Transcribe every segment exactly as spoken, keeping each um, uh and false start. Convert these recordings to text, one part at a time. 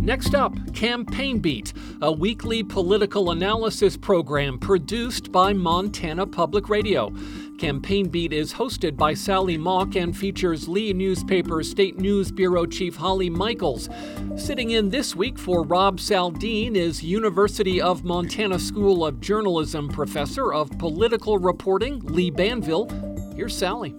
Next up, Campaign Beat, a weekly political analysis program produced by Montana Public Radio. Campaign Beat is hosted by Sally Mock and features Lee newspaper State News Bureau Chief Holly Michaels. Sitting in this week for Rob Saldin is University of Montana School of Journalism Professor of Political Reporting, Lee Banville. Here's Sally.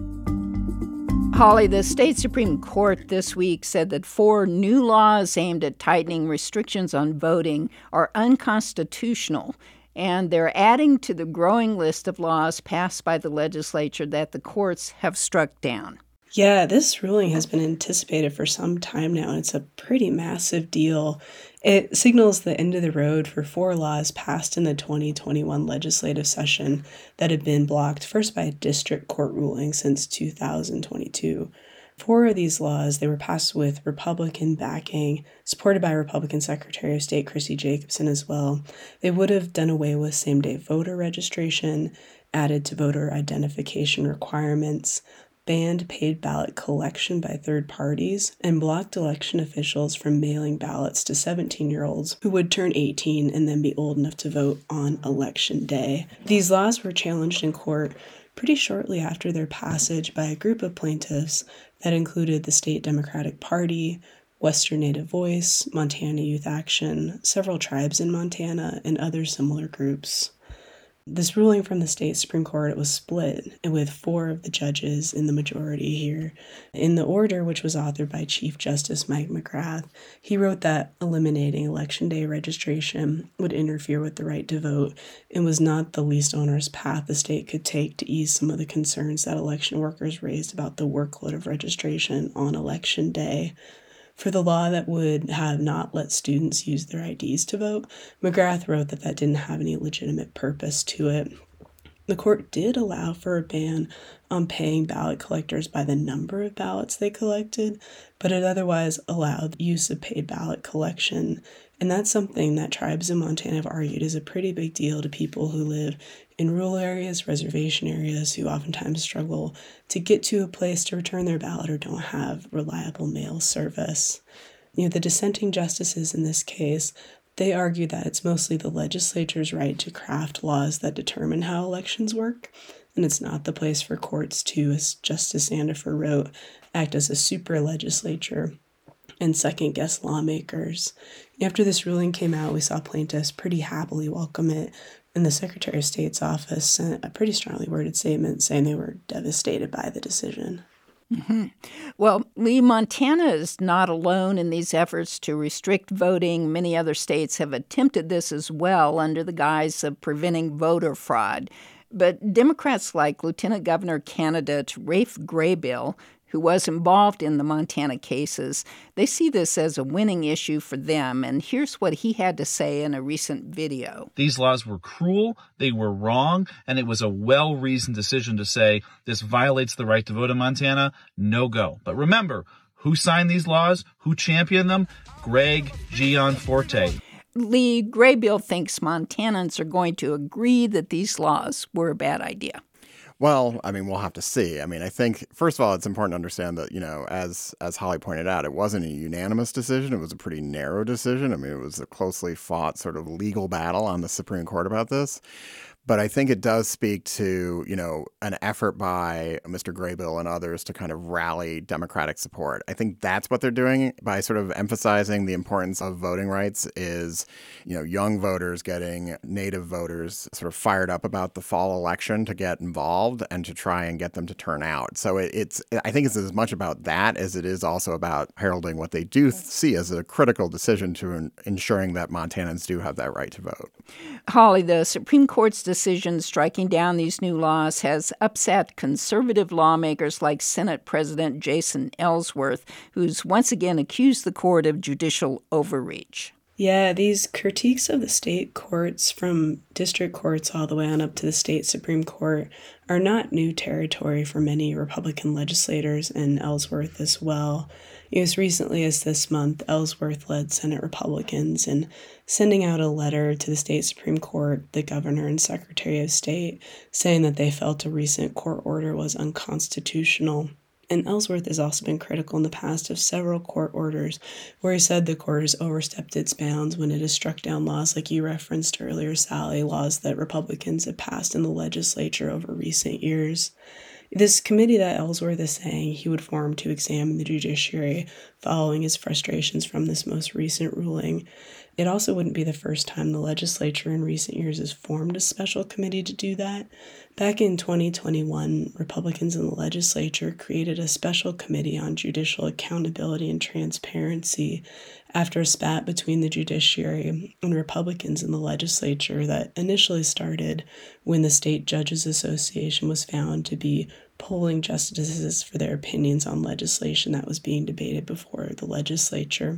Holly, the state Supreme Court this week said that four new laws aimed at tightening restrictions on voting are unconstitutional, and they're adding to the growing list of laws passed by the legislature that the courts have struck down. Yeah, this ruling has been anticipated for some time now. It's a pretty massive deal. It signals the end of the road for four laws passed in the twenty twenty-one legislative session that had been blocked first by a district court ruling since two thousand twenty-two. Four of these laws, they were passed with Republican backing, supported by Republican Secretary of State Chrissy Jacobson as well. They would have done away with same-day voter registration, added to voter identification requirements, banned paid ballot collection by third parties, and blocked election officials from mailing ballots to seventeen-year-olds who would turn eighteen and then be old enough to vote on Election Day. These laws were challenged in court pretty shortly after their passage by a group of plaintiffs that included the State Democratic Party, Western Native Voice, Montana Youth Action, several tribes in Montana, and other similar groups. This ruling from the state Supreme Court, it was split with four of the judges in the majority here. In the order, which was authored by Chief Justice Mike McGrath, he wrote that eliminating Election Day registration would interfere with the right to vote and was not the least onerous path the state could take to ease some of the concerns that election workers raised about the workload of registration on Election Day. For the law that would have not let students use their I Ds to vote, McGrath wrote that that didn't have any legitimate purpose to it. The court did allow for a ban on paying ballot collectors by the number of ballots they collected, but it otherwise allowed the use of paid ballot collection. And that's something that tribes in Montana have argued is a pretty big deal to people who live in rural areas, reservation areas, who oftentimes struggle to get to a place to return their ballot or don't have reliable mail service. You know, the dissenting justices in this case, they argue that it's mostly the legislature's right to craft laws that determine how elections work, and it's not the place for courts to, as Justice Sandifer wrote, act as a super legislature and second-guess lawmakers. After this ruling came out, we saw plaintiffs pretty happily welcome it, and the Secretary of State's office sent a pretty strongly worded statement saying they were devastated by the decision. Mm-hmm. Well, Lee, Montana is not alone in these efforts to restrict voting. Many other states have attempted this as well under the guise of preventing voter fraud. But Democrats like Lieutenant Governor candidate Rafe Graybill, who was involved in the Montana cases, they see this as a winning issue for them. And here's what he had to say in a recent video. These laws were cruel, they were wrong, and it was a well-reasoned decision to say this violates the right to vote in Montana, no go. But remember, who signed these laws? Who championed them? Greg Gianforte. Lee, Graybill thinks Montanans are going to agree that these laws were a bad idea. Well, I mean, we'll have to see. I mean, I think, first of all, it's important to understand that, you know, as as Holly pointed out, it wasn't a unanimous decision. It was a pretty narrow decision. I mean, it was a closely fought sort of legal battle on the Supreme Court about this. But I think it does speak to, you know, an effort by Mister Graybill and others to kind of rally Democratic support. I think that's what they're doing by sort of emphasizing the importance of voting rights is, you know, young voters getting Native voters sort of fired up about the fall election to get involved and to try and get them to turn out. So it, it's I think it's as much about that as it is also about heralding what they do see as a critical decision to en- ensuring that Montanans do have that right to vote. Holly, the Supreme Court's decision striking down these new laws has upset conservative lawmakers like Senate President Jason Ellsworth, who's once again accused the court of judicial overreach. Yeah, these critiques of the state courts, from district courts all the way on up to the state Supreme Court, are not new territory for many Republican legislators and Ellsworth as well. As recently as this month, Ellsworth led Senate Republicans in sending out a letter to the state Supreme Court, the governor and secretary of state, saying that they felt a recent court order was unconstitutional. And Ellsworth has also been critical in the past of several court orders where he said the court has overstepped its bounds when it has struck down laws like you referenced earlier, Sally, laws that Republicans have passed in the legislature over recent years. This committee that Ellsworth is saying he would form to examine the judiciary following his frustrations from this most recent ruling, it also wouldn't be the first time the legislature in recent years has formed a special committee to do that. Back in twenty twenty-one, Republicans in the legislature created a special committee on judicial accountability and transparency after a spat between the judiciary and Republicans in the legislature that initially started when the State Judges Association was found to be polling justices for their opinions on legislation that was being debated before the legislature.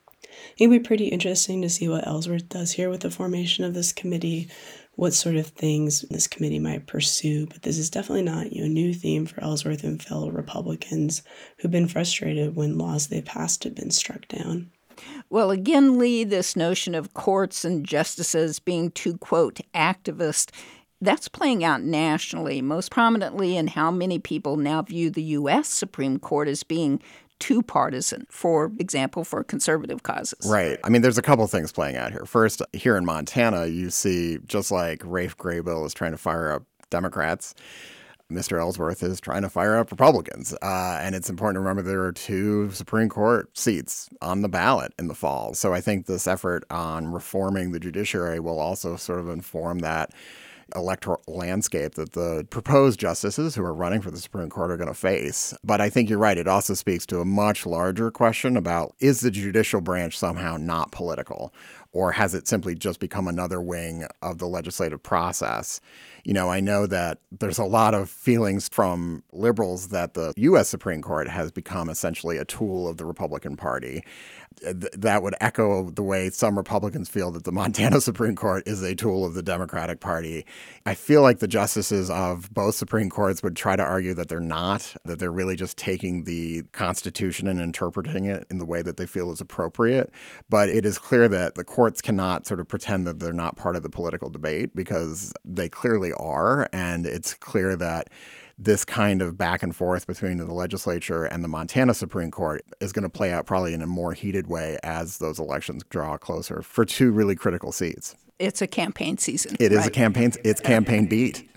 It'd be pretty interesting to see what Ellsworth does here with the formation of this committee, what sort of things this committee might pursue, but this is definitely not you know, a new theme for Ellsworth and fellow Republicans who've been frustrated when laws they passed have been struck down. Well, again, Lee, this notion of courts and justices being too, quote, activist, that's playing out nationally, most prominently in how many people now view the U S Supreme Court as being too partisan, for example, for conservative causes. Right. I mean, there's a couple things playing out here. First, here in Montana, you see, just like Rafe Graybill is trying to fire up Democrats, Mister Ellsworth is trying to fire up Republicans. Uh, and it's important to remember there are two Supreme Court seats on the ballot in the fall. So I think this effort on reforming the judiciary will also sort of inform that electoral landscape that the proposed justices who are running for the Supreme Court are going to face. But I think you're right. It also speaks to a much larger question about, is the judicial branch somehow not political? Or has it simply just become another wing of the legislative process? You know, I know that there's a lot of feelings from liberals that the U S Supreme Court has become essentially a tool of the Republican Party. Th- that would echo the way some Republicans feel that the Montana Supreme Court is a tool of the Democratic Party. I feel like the justices of both Supreme Courts would try to argue that they're not, that they're really just taking the Constitution and interpreting it in the way that they feel is appropriate. But it is clear that the courts cannot sort of pretend that they're not part of the political debate, because they clearly are. And it's clear that this kind of back and forth between the legislature and the Montana Supreme Court is going to play out probably in a more heated way as those elections draw closer for two really critical seats. It's a campaign season. It right? is a campaign. It's campaign beat.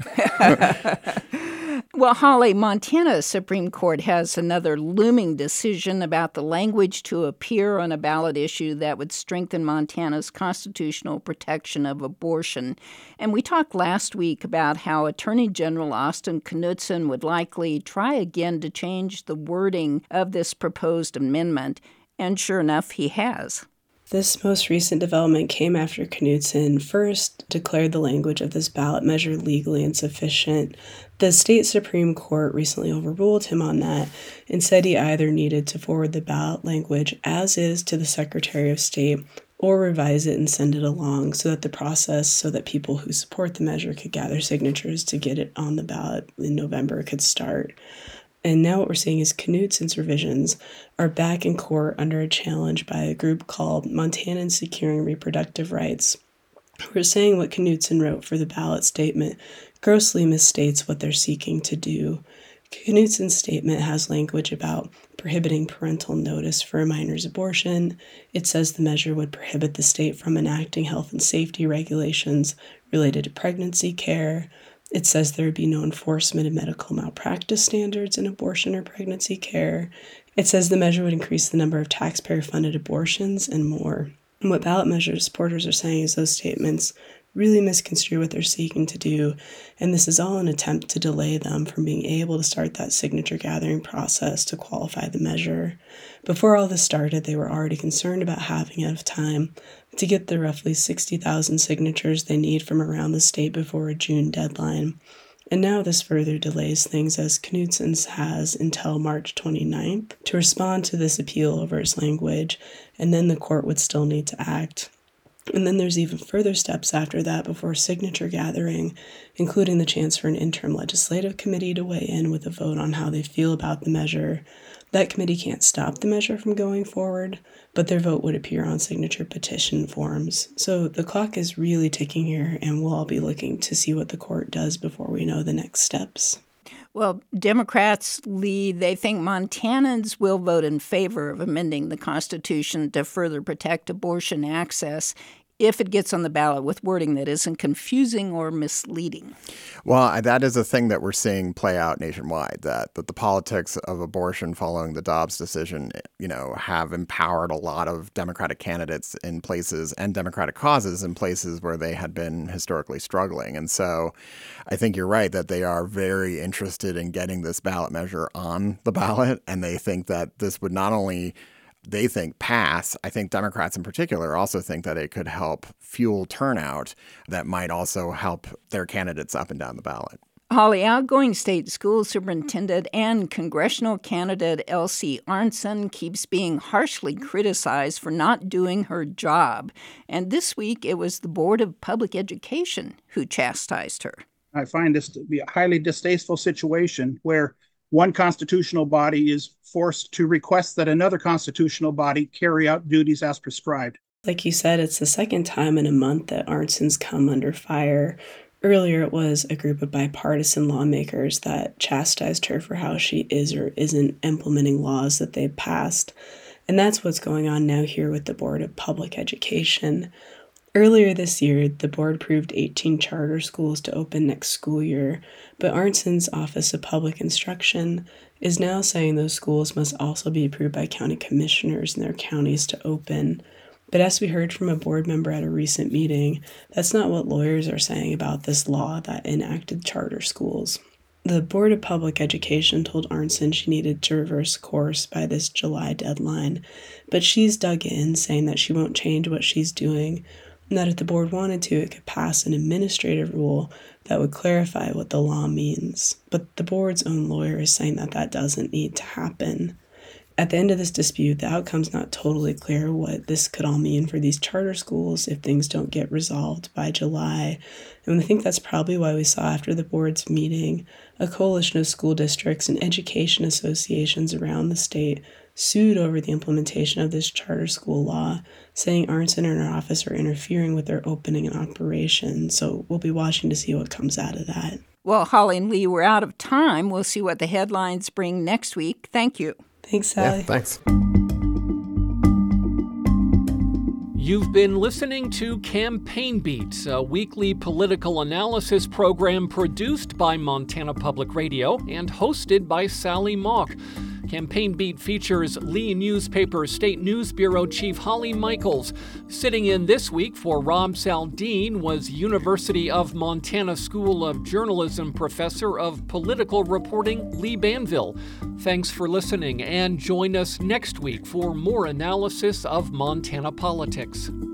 Well, Holly, Montana's Supreme Court has another looming decision about the language to appear on a ballot issue that would strengthen Montana's constitutional protection of abortion. And we talked last week about how Attorney General Austin Knudsen would likely try again to change the wording of this proposed amendment. And sure enough, he has. This most recent development came after Knudsen first declared the language of this ballot measure legally insufficient. The state Supreme Court recently overruled him on that and said he either needed to forward the ballot language as is to the Secretary of State or revise it and send it along so that the process, so that people who support the measure could gather signatures to get it on the ballot in November could start. And now what we're seeing is Knudsen's revisions are back in court under a challenge by a group called Montanans Securing Reproductive Rights, who are saying what Knudsen wrote for the ballot statement grossly misstates what they're seeking to do. Knudsen's statement has language about prohibiting parental notice for a minor's abortion. It says the measure would prohibit the state from enacting health and safety regulations related to pregnancy care. It says there would be no enforcement of medical malpractice standards in abortion or pregnancy care. It says the measure would increase the number of taxpayer-funded abortions and more. And what ballot measure supporters are saying is those statements really misconstrue what they're seeking to do, and this is all an attempt to delay them from being able to start that signature gathering process to qualify the measure. Before all this started, they were already concerned about having enough time to get the roughly sixty thousand signatures they need from around the state before a June deadline. And now this further delays things, as Knudsen has until March twenty-ninth to respond to this appeal over its language, and then the court would still need to act. And then there's even further steps after that before signature gathering, including the chance for an interim legislative committee to weigh in with a vote on how they feel about the measure. That committee can't stop the measure from going forward, but their vote would appear on signature petition forms. So the clock is really ticking here, and we'll all be looking to see what the court does before we know the next steps. Well, Democrats lead. They think Montanans will vote in favor of amending the Constitution to further protect abortion access if it gets on the ballot with wording that isn't confusing or misleading. Well, that is a thing that we're seeing play out nationwide, that, that the politics of abortion following the Dobbs decision, you know, have empowered a lot of Democratic candidates in places and Democratic causes in places where they had been historically struggling. And so I think you're right that they are very interested in getting this ballot measure on the ballot. And they think that this would not only they think pass. I think Democrats in particular also think that it could help fuel turnout that might also help their candidates up and down the ballot. Holly, outgoing state school superintendent and congressional candidate Elsie Arntzen keeps being harshly criticized for not doing her job. And this week, it was the Board of Public Education who chastised her. I find this to be a highly distasteful situation where one constitutional body is forced to request that another constitutional body carry out duties as prescribed. Like you said, it's the second time in a month that Arntzen's come under fire. Earlier, it was a group of bipartisan lawmakers that chastised her for how she is or isn't implementing laws that they've passed. And that's what's going on now here with the Board of Public Education. Earlier this year, the board approved eighteen charter schools to open next school year, but Arntzen's Office of Public Instruction is now saying those schools must also be approved by county commissioners in their counties to open. But as we heard from a board member at a recent meeting, that's not what lawyers are saying about this law that enacted charter schools. The Board of Public Education told Arntzen she needed to reverse course by this July deadline, but she's dug in, saying that she won't change what she's doing, and that if the board wanted to, it could pass an administrative rule that would clarify what the law means. But the board's own lawyer is saying that that doesn't need to happen. At the end of this dispute, the outcome's not totally clear what this could all mean for these charter schools if things don't get resolved by July. And I think that's probably why we saw after the board's meeting, a coalition of school districts and education associations around the state sued over the implementation of this charter school law, saying Arntzen and her office are interfering with their opening and operation. So we'll be watching to see what comes out of that. Well, Holly and Lee, we're out of time. We'll see what the headlines bring next week. Thank you. Thanks, Sally. Yeah, thanks. You've been listening to Campaign Beat, a weekly political analysis program produced by Montana Public Radio and hosted by Sally Mock. Campaign Beat features Lee Newspaper State News Bureau Chief Holly Michaels. Sitting in this week for Rob Saldin was University of Montana School of Journalism Professor of Political Reporting Lee Banville. Thanks for listening, and join us next week for more analysis of Montana politics.